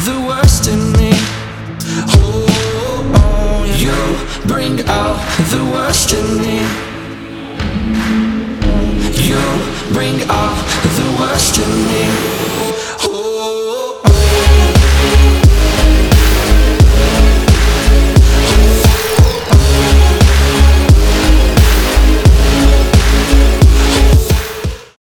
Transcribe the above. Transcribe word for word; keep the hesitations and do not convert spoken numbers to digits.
the worst in me. Oh, oh, you bring out the worst in me. You bring out the worst in me.